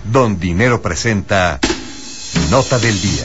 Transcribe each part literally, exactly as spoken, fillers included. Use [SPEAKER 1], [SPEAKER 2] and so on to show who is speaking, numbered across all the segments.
[SPEAKER 1] Don Dinero presenta Nota del Día.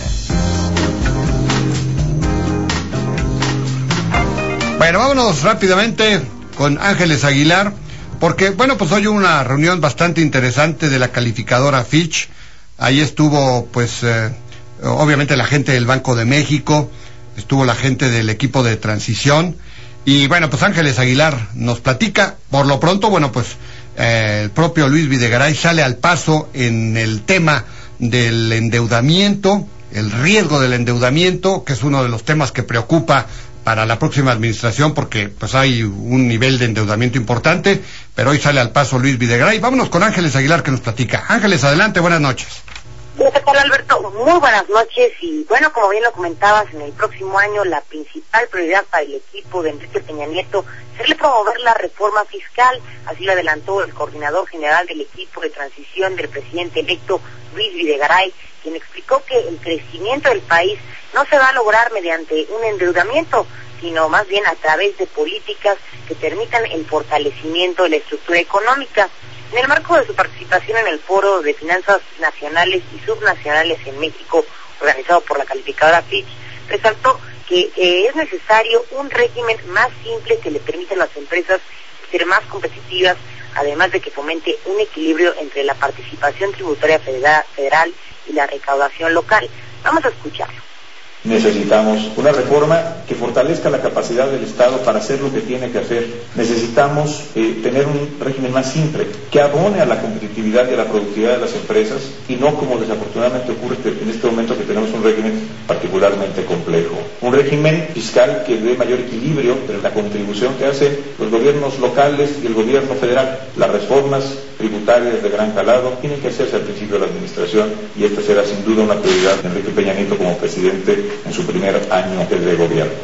[SPEAKER 2] Bueno, vámonos rápidamente con Ángeles Aguilar, porque, bueno, pues hoy hubo una reunión bastante interesante de la calificadora Fitch. Ahí estuvo, pues, eh, obviamente la gente del Banco de México, estuvo la gente del equipo de transición, y bueno, pues Ángeles Aguilar nos platica. Por lo pronto, bueno, pues eh, el propio Luis Videgaray sale al paso en el tema del endeudamiento, el riesgo del endeudamiento, que es uno de los temas que preocupa para la próxima administración, porque pues hay un nivel de endeudamiento importante, pero hoy sale al paso Luis Videgaray. Vámonos con Ángeles Aguilar, que nos platica. Ángeles, adelante, buenas noches.
[SPEAKER 3] ¿Qué tal, Alberto? Muy buenas noches, y bueno, como bien lo comentabas, en el próximo año la principal prioridad para el equipo de Enrique Peña Nieto será promover la reforma fiscal. Así lo adelantó el coordinador general del equipo de transición del presidente electo, Luis Videgaray, quien explicó que el crecimiento del país no se va a lograr mediante un endeudamiento, sino más bien a través de políticas que permitan el fortalecimiento de la estructura económica. En el marco de su participación en el Foro de Finanzas Nacionales y Subnacionales en México, organizado por la calificadora Fitch, resaltó que eh, es necesario un régimen más simple que le permita a las empresas ser más competitivas, además de que fomente un equilibrio entre la participación tributaria federal, federal y la recaudación local. Vamos a escucharlo.
[SPEAKER 4] Necesitamos una reforma que fortalezca la capacidad del Estado para hacer lo que tiene que hacer. Necesitamos eh, tener un régimen más simple, que abone a la competitividad y a la productividad de las empresas, y no como desafortunadamente ocurre en este momento, que tenemos un régimen particularmente complejo. Un régimen fiscal que dé mayor equilibrio entre la contribución que hacen los gobiernos locales y el gobierno federal. Las reformas tributarias de gran calado tienen que hacerse al principio de la administración, y esta será sin duda una prioridad de Enrique Peña Nieto como presidente en su primer año de gobierno.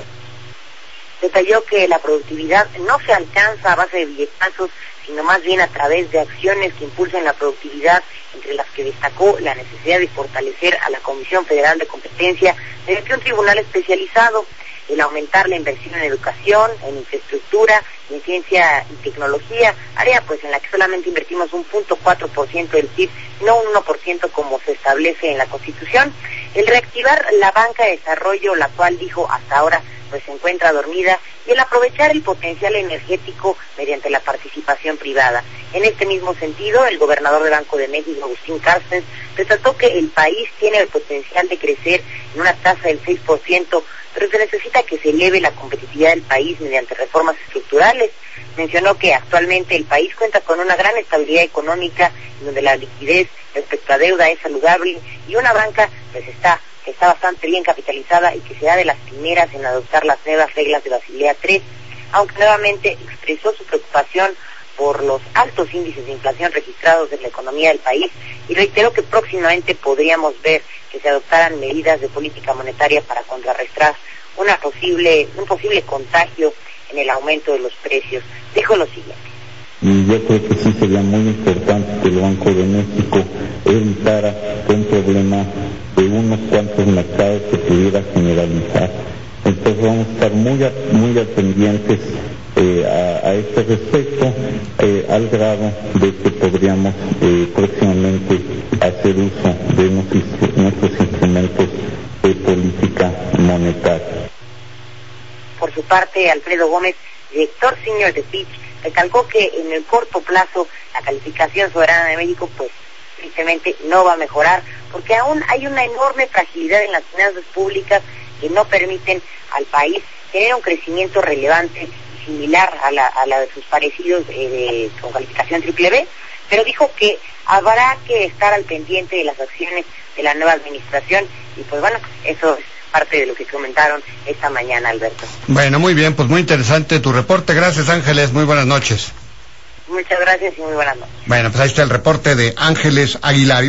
[SPEAKER 3] Detalló que la productividad no se alcanza a base de billetazos, sino más bien a través de acciones que impulsen la productividad, entre las que destacó la necesidad de fortalecer a la Comisión Federal de Competencia mediante un tribunal especializado, el aumentar la inversión en educación, en infraestructura, en ciencia y tecnología, área pues en la que solamente invertimos un punto cuatro por ciento del P I B, no un uno por ciento como se establece en la Constitución. El reactivar la banca de desarrollo, la cual dijo hasta ahora pues se encuentra dormida, y el aprovechar el potencial energético mediante la participación privada. En este mismo sentido, el gobernador del Banco de México, Agustín Carstens, resaltó que el país tiene el potencial de crecer en una tasa del seis por ciento, pero se necesita que se eleve la competitividad del país mediante reformas estructurales. Mencionó que actualmente el país cuenta con una gran estabilidad económica, donde la liquidez respecto a deuda es saludable, y una banca pues está que está bastante bien capitalizada y que será de las primeras en adoptar las nuevas reglas de Basilea tres, aunque nuevamente expresó su preocupación por los altos índices de inflación registrados en la economía del país, y reiteró que próximamente podríamos ver que se adoptaran medidas de política monetaria para contrarrestar una posible, un posible contagio en el aumento de los precios. Dijo lo siguiente.
[SPEAKER 5] Y yo creo que sí sería muy importante que el Banco de México evitara que un problema de unos cuantos mercados se pudiera generalizar. Entonces vamos a estar muy a, muy al pendientes eh, a, a este respecto, eh, al grado de que podríamos eh, próximamente hacer uso de nuestros, nuestros instrumentos de política monetaria.
[SPEAKER 3] Por su parte, Alfredo Gómez, director senior de Fitch, recalcó que en el corto plazo la calificación soberana de México pues tristemente no va a mejorar, porque aún hay una enorme fragilidad en las finanzas públicas que no permiten al país tener un crecimiento relevante y similar a la, a la de sus parecidos eh, de, con calificación triple B, pero dijo que habrá que estar al pendiente de las acciones de la nueva administración, y pues bueno, eso es parte de lo que comentaron esta mañana, Alberto.
[SPEAKER 2] Bueno, muy bien, pues muy interesante tu reporte. Gracias, Ángeles, muy buenas noches.
[SPEAKER 3] Muchas gracias y muy buenas noches.
[SPEAKER 2] Bueno, pues ahí está el reporte de Ángeles Aguilar.